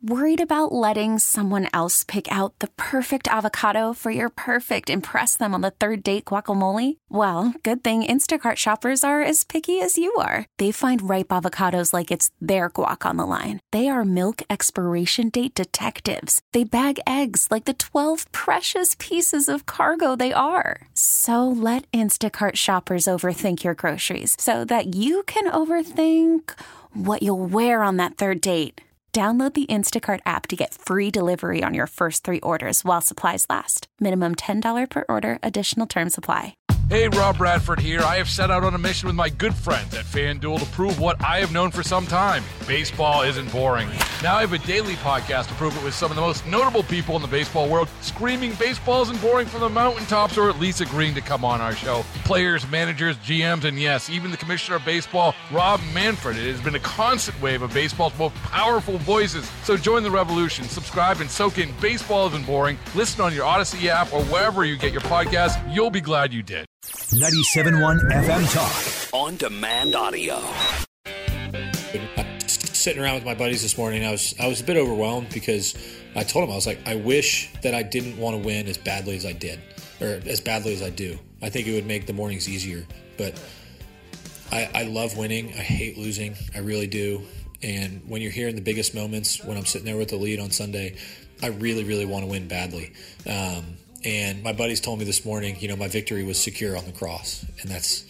Worried about letting someone else pick out the perfect avocado for your perfect impress them on the third date guacamole? Well, good thing Instacart shoppers are as picky as you are. They find ripe avocados like it's their guac on the line. They are milk expiration date detectives. They bag eggs like the 12 precious pieces of cargo they are. So let Instacart shoppers overthink your groceries so that you can overthink what you'll wear on that third date. Download the Instacart app to get free delivery on your first 3 orders while supplies last. Minimum $10 per order. Additional terms apply. Hey, Rob Bradford here. I have set out on a mission with my good friends at FanDuel to prove what I have known for some time. Baseball isn't boring. Now I have a daily podcast to prove it with some of the most notable people in the baseball world, screaming baseball isn't boring from the mountaintops, or at least agreeing to come on our show. Players, managers, GMs, and yes, even the commissioner of baseball, Rob Manfred. It has been a constant wave of baseball's most powerful voices. So join the revolution. Subscribe and soak in Baseball Isn't Boring. Listen on your Odyssey app or wherever you get your podcasts. You'll be glad you did. 97.1 FM Talk. On demand audio. Sitting around with my buddies this morning, I was a bit overwhelmed because I told them, I was like, I wish that I didn't want to win as badly as I did, or as badly as I do. I think it would make the mornings easier, but I love winning. I hate losing. I really do. And when you're here in the biggest moments, when I'm sitting there with the lead on Sunday, I really, really want to win badly. And my buddies told me this morning, my victory was secure on the cross. And that's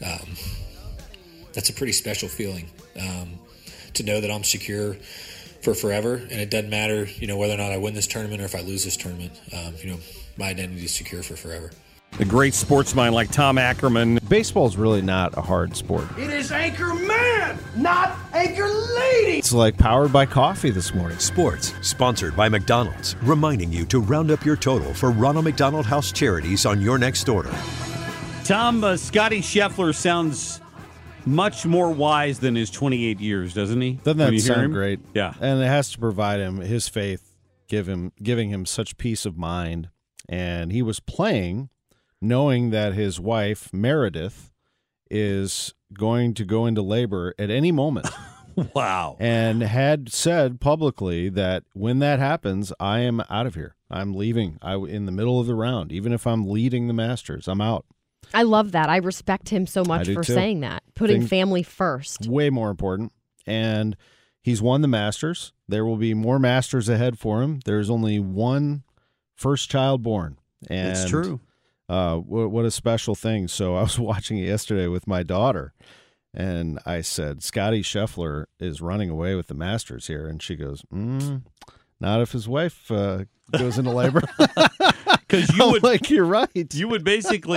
a pretty special feeling, to know that I'm secure for forever. And it doesn't matter, whether or not I win this tournament or if I lose this tournament. My identity is secure for forever. A great sportsman like Tom Ackerman. Baseball's really not a hard sport. It is Anchor Man, not Anchor Lady. It's like powered by coffee this morning. Sports, sponsored by McDonald's, reminding you to round up your total for Ronald McDonald House charities on your next order. Tom, Scotty Scheffler sounds much more wise than his 28 years, doesn't he? Doesn't that sound great? Yeah. And it has to provide him his faith, giving him such peace of mind. And he was playing knowing that his wife, Meredith, is going to go into labor at any moment. Wow. And had said publicly that when that happens, I am out of here. I'm leaving in the middle of the round. Even if I'm leading the Masters, I'm out. I love that. I respect him so much for saying that. Putting family first. Way more important. And he's won the Masters. There will be more Masters ahead for him. There's only one first child born. And it's true. What a special thing. So I was watching it yesterday with my daughter, and I said, Scotty Scheffler is running away with the Masters here. And she goes, not if his wife goes into labor. Because you would, you're right. You would basically,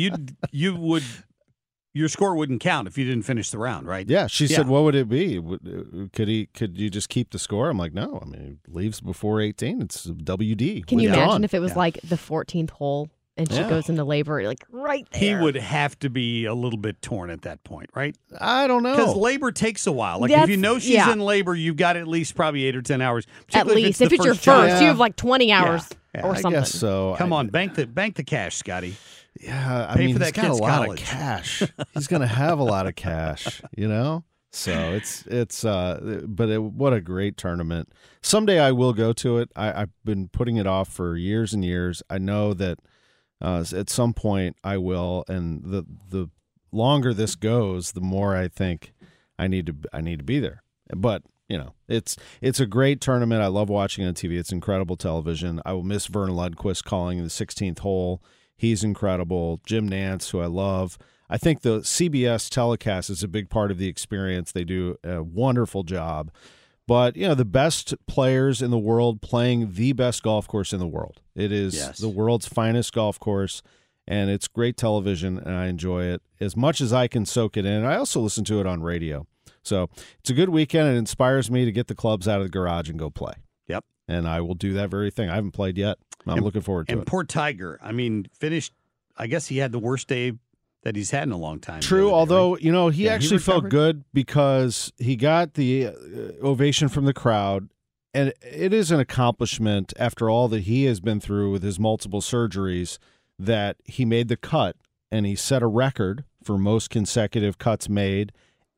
your score wouldn't count if you didn't finish the round, right? Yeah. She said, what would it be? Could you just keep the score? I'm like, no. I mean, he leaves before 18. It's WD. Can you imagine if it was like the 14th hole? And she goes into labor, like right there. He would have to be a little bit torn at that point, right? I don't know. Because labor takes a while. Like, if you know she's in labor, you've got at least probably 8 or 10 hours. At least. If it's your first, you have like 20 hours or something. I guess so. Come on, bank the cash, Scotty. Yeah, I Pay mean, for he's that got a kid's lot college. of cash. He's going to have a lot of cash, So what a great tournament. Someday I will go to it. I've been putting it off for years and years. I know that at some point I will, and the longer this goes, the more I think I need to be there. But it's a great tournament. I love watching it on TV. It's incredible television. I will miss Vern Lundquist calling the 16th hole. He's incredible. Jim Nantz, who I love. I think the CBS telecast is a big part of the experience. They do a wonderful job. But, the best players in the world playing the best golf course in the world. It is the world's finest golf course, and it's great television, and I enjoy it as much as I can soak it in. I also listen to it on radio. So it's a good weekend. It inspires me to get the clubs out of the garage and go play. Yep. And I will do that very thing. I haven't played yet. I'm looking forward to it. And poor Tiger, finished, I guess he had the worst day that he's had in a long time. True, although, he actually felt good because he got the ovation from the crowd, and it is an accomplishment after all that he has been through with his multiple surgeries that he made the cut, and he set a record for most consecutive cuts made,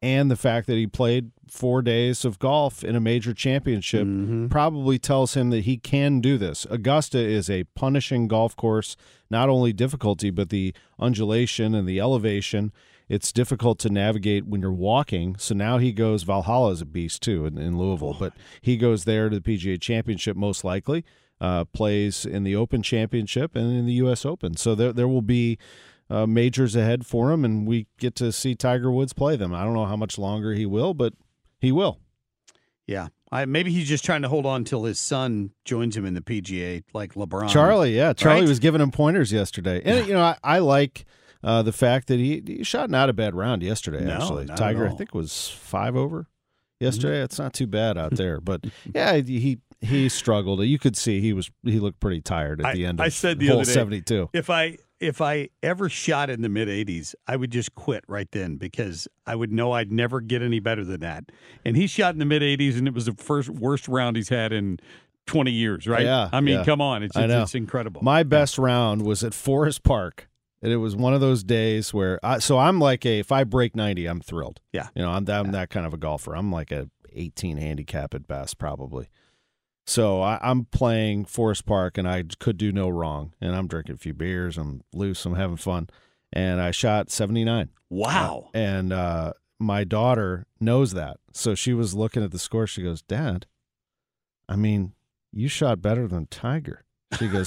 and the fact that he played 4 days of golf in a major championship probably tells him that he can do this. Augusta is a punishing golf course, not only difficulty, but the undulation and the elevation. It's difficult to navigate when you're walking. So now he goes, Valhalla is a beast too in Louisville, but he goes there to the PGA Championship most likely, plays in the Open Championship and in the U.S. Open. So there will be majors ahead for him, and we get to see Tiger Woods play them. I don't know how much longer he will, but he will. Yeah. Maybe he's just trying to hold on until his son joins him in the PGA, like LeBron. Charlie right? was giving him pointers yesterday. And, I like the fact that he shot not a bad round yesterday, actually. Tiger, I think, was 5 over yesterday. It's not too bad out there. But, yeah, he struggled. You could see he looked pretty tired at the end of hole 72. If I ever shot in the mid-80s, I would just quit right then because I would know I'd never get any better than that. And he shot in the mid-80s, and it was the worst round he's had in 20 years, right? Yeah. I mean, come on. It's incredible. My best round was at Forest Park, and it was one of those days where I'm like if I break 90, I'm thrilled. Yeah. I'm that kind of a golfer. I'm like a 18 handicap at best, probably. So I'm playing Forest Park, and I could do no wrong. And I'm drinking a few beers. I'm loose. I'm having fun. And I shot 79. Wow. And my daughter knows that. So she was looking at the score. She goes, Dad, I mean, you shot better than Tiger. She goes,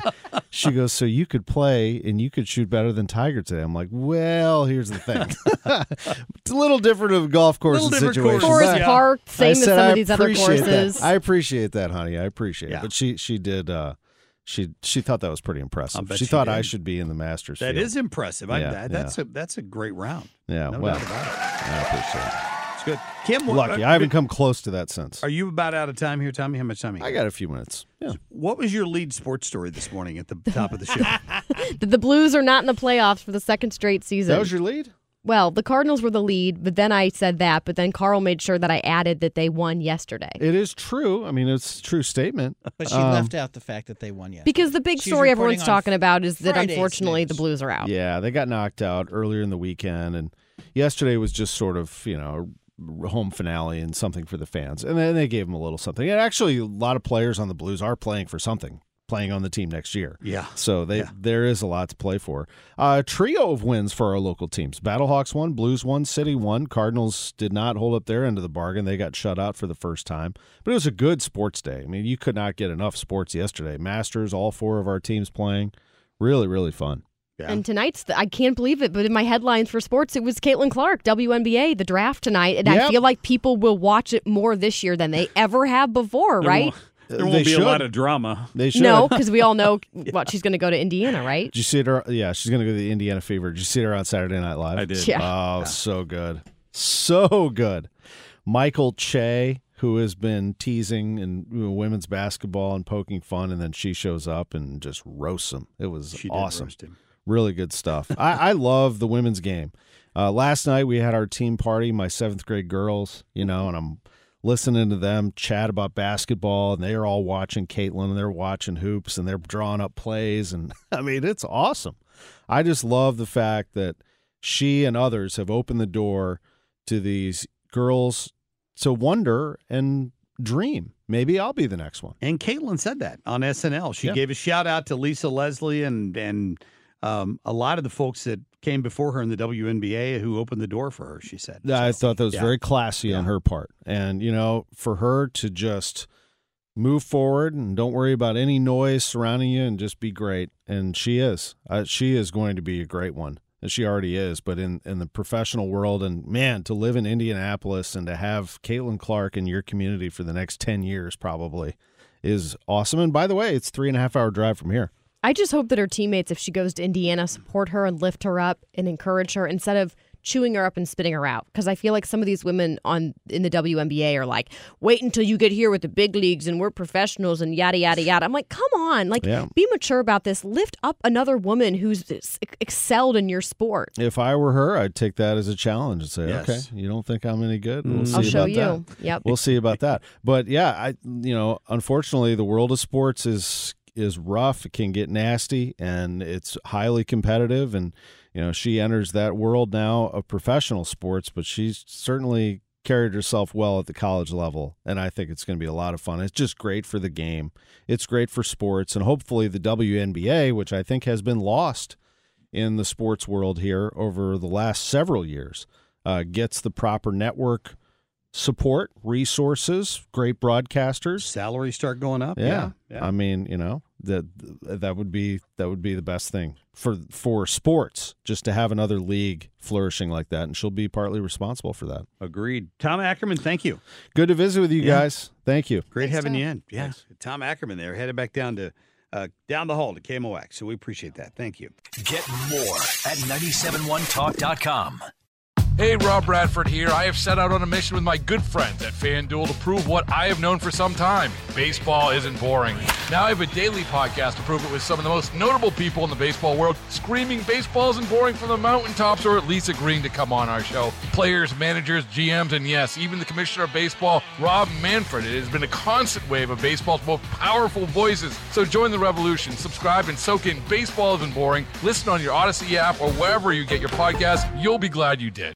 so you could play and you could shoot better than Tiger today. I'm like, well, here's the thing. It's a little different of a golf course situation. Forest Park, same as some of these other courses. I appreciate that, honey. I appreciate it. But she did. She thought that was pretty impressive. She thought I should be in the Masters. That field. is impressive. That's a great round. Yeah, no well, doubt about it. I appreciate it. It's good. Kim, lucky. I haven't come close to that since. Are you about out of time here, Tommy? How much time? I got a few minutes. Yeah. What was your lead sports story this morning at the top of the show? That the Blues are not in the playoffs for the second straight season. That was your lead? Well, the Cardinals were the lead, but then I said that, but then Carl made sure that I added that they won yesterday. It is true. I mean, it's a true statement. But she left out the fact that they won yesterday. Because the big story everyone's talking about is that Friday's unfortunately news. the Blues are out. Yeah, they got knocked out earlier in the weekend, and yesterday was just sort of, a home finale and something for the fans. And then they gave them a little something. And actually, a lot of players on the Blues are playing for something, playing on the team next year. Yeah. So there is a lot to play for. A trio of wins for our local teams. Battlehawks won, Blues won, City won. Cardinals did not hold up their end of the bargain. They got shut out for the first time. But it was a good sports day. I mean, you could not get enough sports yesterday. Masters, all 4 of our teams playing. Really, really fun. Yeah. And tonight's, I can't believe it, but in my headlines for sports, it was Caitlin Clark, WNBA, the draft tonight. And I feel like people will watch it more this year than they ever have before, right? There won't be a lot of drama. They should. No, because we all know she's going to go to Indiana, right? Did you see her? Yeah, she's going to go to the Indiana Fever. Did you see her on Saturday Night Live? I did. Yeah. Oh, so good. So good. Michael Che, who has been teasing in women's basketball and poking fun, and then she shows up and just roasts him. It was awesome. Roast him. Really good stuff. I love the women's game. Last night we had our team party, my 7th grade girls, and I'm listening to them chat about basketball, and they're all watching Caitlin, and they're watching hoops, and they're drawing up plays. And, I mean, it's awesome. I just love the fact that she and others have opened the door to these girls to wonder and dream. Maybe I'll be the next one. And Caitlin said that on SNL. She gave a shout out to Lisa Leslie and a lot of the folks that came before her in the WNBA who opened the door for her, she said. I thought that was very classy on her part. And, for her to just move forward and don't worry about any noise surrounding you and just be great. And she is. She is going to be a great one. And she already is. But in the professional world, and, man, to live in Indianapolis and to have Caitlin Clark in your community for the next 10 years probably is awesome. And, by the way, it's a 3.5-hour drive from here. I just hope that her teammates, if she goes to Indiana, support her and lift her up and encourage her instead of chewing her up and spitting her out. Because I feel like some of these women in the WNBA are like, wait until you get here with the big leagues and we're professionals and yada, yada, yada. I'm like, come on. Be mature about this. Lift up another woman who's excelled in your sport. If I were her, I'd take that as a challenge and say, okay, you don't think I'm any good? We'll see I'll show about you. that. Yep. We'll see about that. But, yeah, unfortunately, the world of sports is rough. It can get nasty, and it's highly competitive. And she enters that world now of professional sports, but she's certainly carried herself well at the college level, and I think it's going to be a lot of fun. It's just great for the game. It's great for sports, and hopefully the WNBA, which I think has been lost in the sports world here over the last several years, gets the proper network support, resources, great broadcasters. Salaries start going up. Yeah. I mean, that would be the best thing for sports, just to have another league flourishing like that, and she'll be partly responsible for that. Agreed. Tom Ackerman, thank you. Good to visit with you guys. Thank you. Great Thanks, having Tom. you in. Yeah. Thanks. Tom Ackerman there, headed back down to down the hall to KMOX. So we appreciate that. Thank you. Get more at 971talk.com. Hey, Rob Bradford here. I have set out on a mission with my good friends at FanDuel to prove what I have known for some time. Baseball isn't boring. Now I have a daily podcast to prove it with some of the most notable people in the baseball world, screaming baseball isn't boring from the mountaintops, or at least agreeing to come on our show. Players, managers, GMs, and yes, even the commissioner of baseball, Rob Manfred. It has been a constant wave of baseball's most powerful voices. So join the revolution. Subscribe and soak in Baseball Isn't Boring. Listen on your Odyssey app or wherever you get your podcasts. You'll be glad you did.